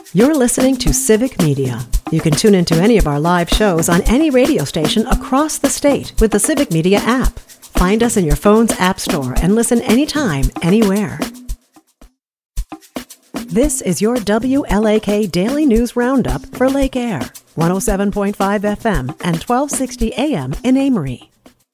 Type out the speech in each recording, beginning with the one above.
You're listening to Civic Media. You can tune into any of our live shows on any radio station across the state with the Civic Media app. Find us in your phone's app store and listen anytime, anywhere. This is your WLAK Daily News Roundup for Lake Air, 107.5 FM and 1260 AM in Amory.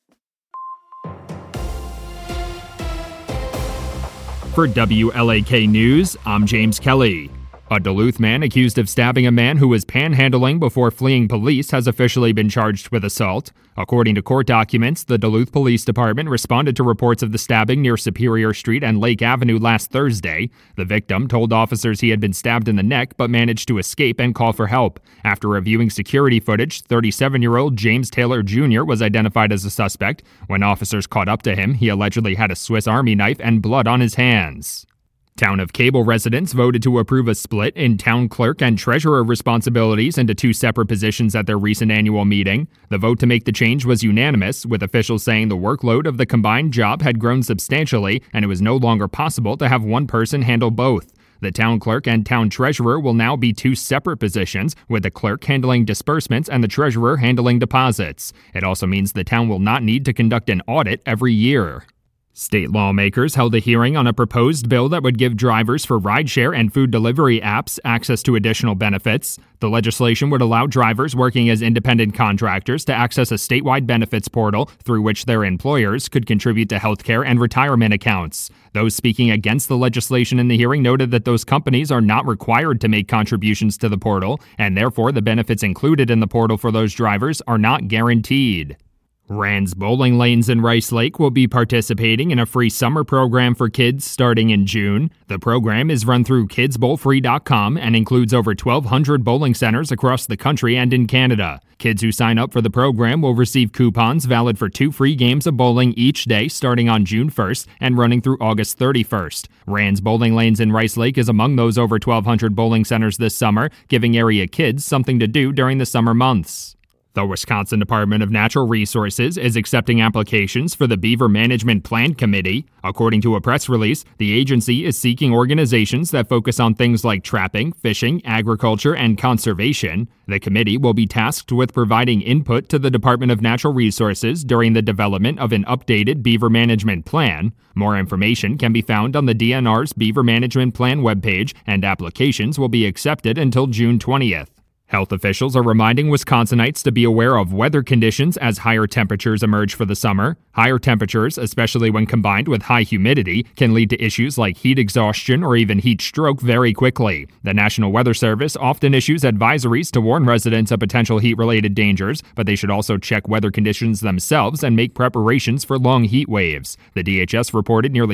For WLAK News, I'm James Kelly. A Duluth man accused of stabbing a man who was panhandling before fleeing police has officially been charged with assault. According to court documents, the Duluth Police Department responded to reports of the stabbing near Superior Street and Lake Avenue last Thursday. The victim told officers he had been stabbed in the neck but managed to escape and call for help. After reviewing security footage, 37-year-old James Taylor Jr. was identified as a suspect. When officers caught up to him, he allegedly had a Swiss Army knife and blood on his hands. Town of Cable residents voted to approve a split in town clerk and treasurer responsibilities into two separate positions at their recent annual meeting. The vote to make the change was unanimous, with officials saying the workload of the combined job had grown substantially and it was no longer possible to have one person handle both. The town clerk and town treasurer will now be two separate positions, with the clerk handling disbursements and the treasurer handling deposits. It also means the town will not need to conduct an audit every year. State lawmakers held a hearing on a proposed bill that would give drivers for rideshare and food delivery apps access to additional benefits. The legislation would allow drivers working as independent contractors to access a statewide benefits portal through which their employers could contribute to healthcare and retirement accounts. Those speaking against the legislation in the hearing noted that those companies are not required to make contributions to the portal, and therefore the benefits included in the portal for those drivers are not guaranteed. Rand's Bowling Lanes in Rice Lake will be participating in a free summer program for kids starting in June. The program is run through kidsbowlfree.com and includes over 1,200 bowling centers across the country and in Canada. Kids who sign up for the program will receive coupons valid for 2 free games of bowling each day starting on June 1st and running through August 31st. Rand's Bowling Lanes in Rice Lake is among those over 1,200 bowling centers this summer, giving area kids something to do during the summer months. The Wisconsin Department of Natural Resources is accepting applications for the Beaver Management Plan Committee. According to a press release, the agency is seeking organizations that focus on things like trapping, fishing, agriculture, and conservation. The committee will be tasked with providing input to the Department of Natural Resources during the development of an updated Beaver Management Plan. More information can be found on the DNR's Beaver Management Plan webpage, and applications will be accepted until June 20th. Health officials are reminding Wisconsinites to be aware of weather conditions as higher temperatures emerge for the summer. Higher temperatures, especially when combined with high humidity, can lead to issues like heat exhaustion or even heat stroke very quickly. The National Weather Service often issues advisories to warn residents of potential heat-related dangers, but they should also check weather conditions themselves and make preparations for long heat waves. The DHS reported nearly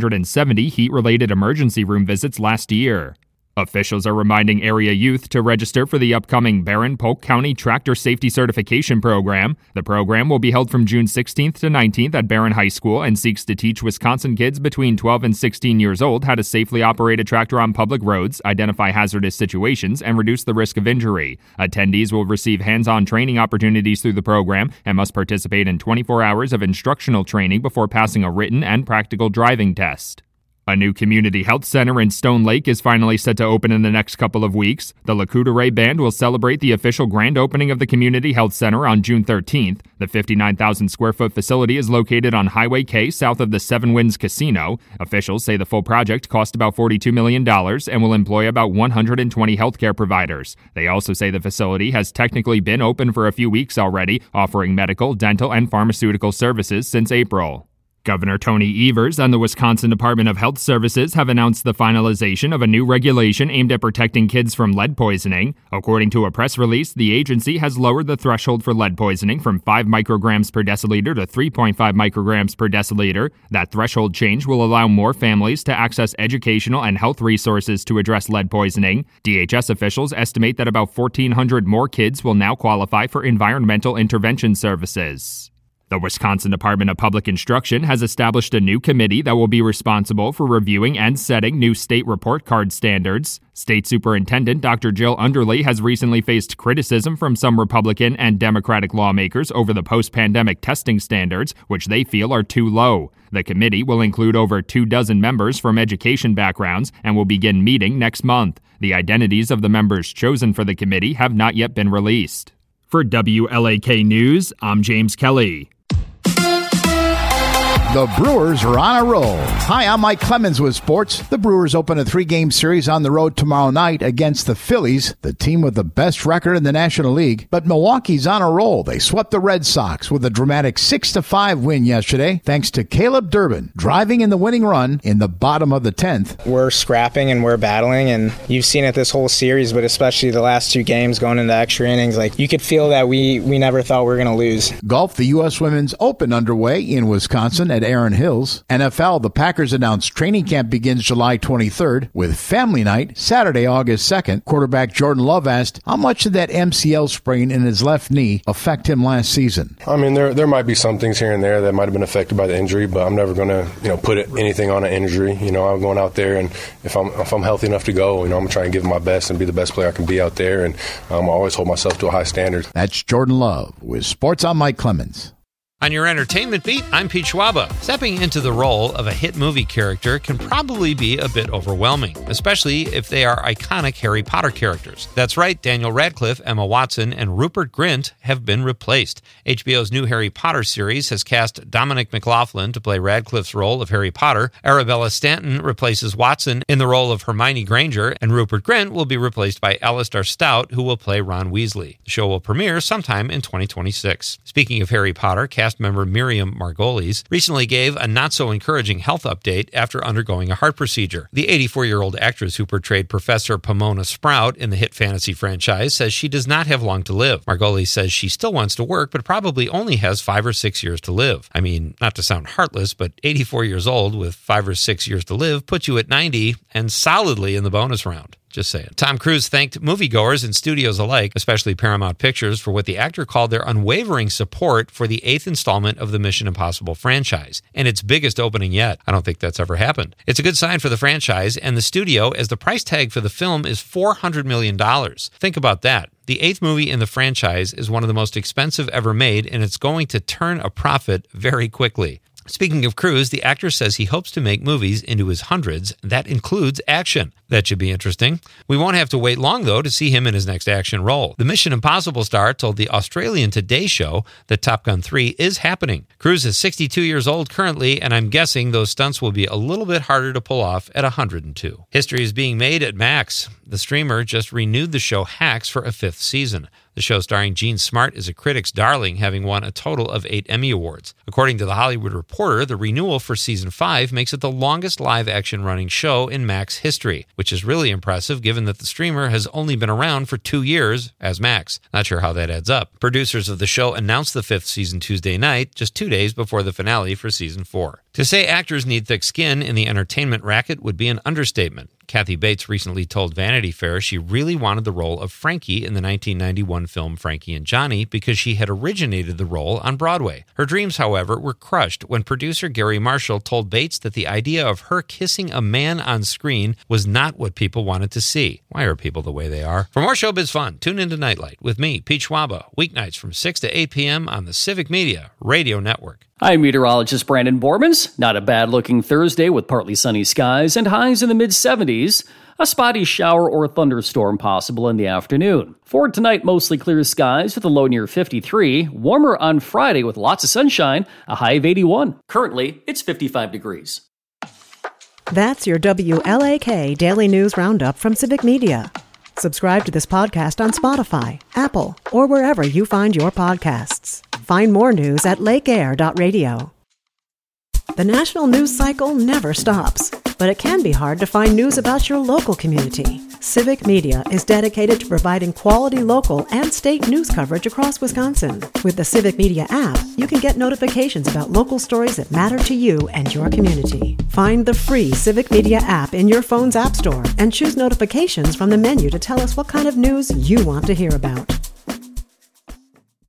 670 heat-related emergency room visits last year. Officials are reminding area youth to register for the upcoming Barron-Polk County Tractor Safety Certification Program. The program will be held from June 16th to 19th at Barron High School and seeks to teach Wisconsin kids between 12 and 16 years old how to safely operate a tractor on public roads, identify hazardous situations, and reduce the risk of injury. Attendees will receive hands-on training opportunities through the program and must participate in 24 hours of instructional training before passing a written and practical driving test. A new community health center in Stone Lake is finally set to open in the next couple of weeks. The Lacoudere Band will celebrate the official grand opening of the community health center on June 13th. The 59,000 square foot facility is located on Highway K south of the Seven Winds Casino. Officials say the full project cost about $42 million and will employ about 120 healthcare providers. They also say the facility has technically been open for a few weeks already, offering medical, dental, and pharmaceutical services since April. Governor Tony Evers and the Wisconsin Department of Health Services have announced the finalization of a new regulation aimed at protecting kids from lead poisoning. According to a press release, the agency has lowered the threshold for lead poisoning from 5 micrograms per deciliter to 3.5 micrograms per deciliter. That threshold change will allow more families to access educational and health resources to address lead poisoning. DHS officials estimate that about 1,400 more kids will now qualify for environmental intervention services. The Wisconsin Department of Public Instruction has established a new committee that will be responsible for reviewing and setting new state report card standards. State Superintendent Dr. Jill Underly has recently faced criticism from some Republican and Democratic lawmakers over the post-pandemic testing standards, which they feel are too low. The committee will include over 24 members from education backgrounds and will begin meeting next month. The identities of the members chosen for the committee have not yet been released. For WLAK News, I'm James Kelly. The Brewers are on a roll. Hi, I'm Mike Clemens with sports. The Brewers open a 3-game series on the road tomorrow night against the Phillies, the team with the best record in the National League. But Milwaukee's on a roll. They swept the Red Sox with a dramatic 6-5 win yesterday, thanks to Caleb Durbin driving in the winning run in the bottom of the 10th. We're scrapping and we're battling, and you've seen it this whole series, but especially the last 2 games going into extra innings. Like, you could feel that we never thought we were going to lose. Golf, the U.S. Women's Open underway in Wisconsin at Erin Hills. NFL, the Packers announced training camp begins July 23rd with family night Saturday, August 2nd. Quarterback Jordan Love asked, how much did that MCL sprain in his left knee affect him last season? I mean, there might be some things here and there that might have been affected by the injury, but I'm never going to, put anything on an injury. I'm going out there, and if I'm healthy enough to go, I'm going to try and give my best and be the best player I can be out there, and I always hold myself to a high standard. That's Jordan Love with Sports. I'm Mike Clemens. On your entertainment beat, I'm Pete Schwaba. Stepping into the role of a hit movie character can probably be a bit overwhelming, especially if they are iconic Harry Potter characters. That's right, Daniel Radcliffe, Emma Watson, and Rupert Grint have been replaced. HBO's new Harry Potter series has cast Dominic McLaughlin to play Radcliffe's role of Harry Potter. Arabella Stanton replaces Watson in the role of Hermione Granger, and Rupert Grint will be replaced by Alistair Stout, who will play Ron Weasley. The show will premiere sometime in 2026. Speaking of Harry Potter, cast member Miriam Margolyes recently gave a not-so-encouraging health update after undergoing a heart procedure. The 84-year-old actress who portrayed Professor Pomona Sprout in the hit fantasy franchise says she does not have long to live. Margolyes says she still wants to work, but probably only has 5 or 6 years to live. I mean, not to sound heartless, but 84 years old with 5 or 6 years to live puts you at 90 and solidly in the bonus round. Just saying. Tom Cruise thanked moviegoers and studios alike, especially Paramount Pictures, for what the actor called their unwavering support for the 8th installment of the Mission Impossible franchise, and its biggest opening yet. I don't think that's ever happened. It's a good sign for the franchise and the studio, as the price tag for the film is $400 million. Think about that. The 8th movie in the franchise is one of the most expensive ever made, and it's going to turn a profit very quickly. Speaking of Cruise, the actor says he hopes to make movies into his hundreds. That includes action. That should be interesting. We won't have to wait long, though, to see him in his next action role. The Mission Impossible star told the Australian Today Show that Top Gun 3 is happening. Cruise is 62 years old currently, and I'm guessing those stunts will be a little bit harder to pull off at 102. History is being made at Max. The streamer just renewed the show Hacks for a 5th season. The show starring Gene Smart is a critic's darling, having won a total of 8 Emmy Awards. According to The Hollywood Reporter, the renewal for Season 5 makes it the longest live-action running show in Max history, which is really impressive given that the streamer has only been around for 2 years as Max. Not sure how that adds up. Producers of the show announced the 5th season Tuesday night, just 2 days before the finale for Season 4. To say actors need thick skin in the entertainment racket would be an understatement. Kathy Bates recently told Vanity Fair she really wanted the role of Frankie in the 1991 film Frankie and Johnny because she had originated the role on Broadway. Her dreams, however, were crushed when producer Gary Marshall told Bates that the idea of her kissing a man on screen was not what people wanted to see. Why are people the way they are? For more showbiz fun, tune into Nightlight with me, Pete Schwaba, weeknights from 6 to 8 p.m. on the Civic Media Radio Network. I'm meteorologist Brandon Bormans. Not a bad-looking Thursday with partly sunny skies and highs in the mid-70s. A spotty shower or thunderstorm possible in the afternoon. For tonight, mostly clear skies with a low near 53. Warmer on Friday with lots of sunshine, a high of 81. Currently, it's 55 degrees. That's your WLAK Daily News Roundup from Civic Media. Subscribe to this podcast on Spotify, Apple, or wherever you find your podcasts. Find more news at lakeair.radio. The national news cycle never stops, but it can be hard to find news about your local community. Civic Media is dedicated to providing quality local and state news coverage across Wisconsin. With the Civic Media app, you can get notifications about local stories that matter to you and your community. Find the free Civic Media app in your phone's app store and choose notifications from the menu to tell us what kind of news you want to hear about.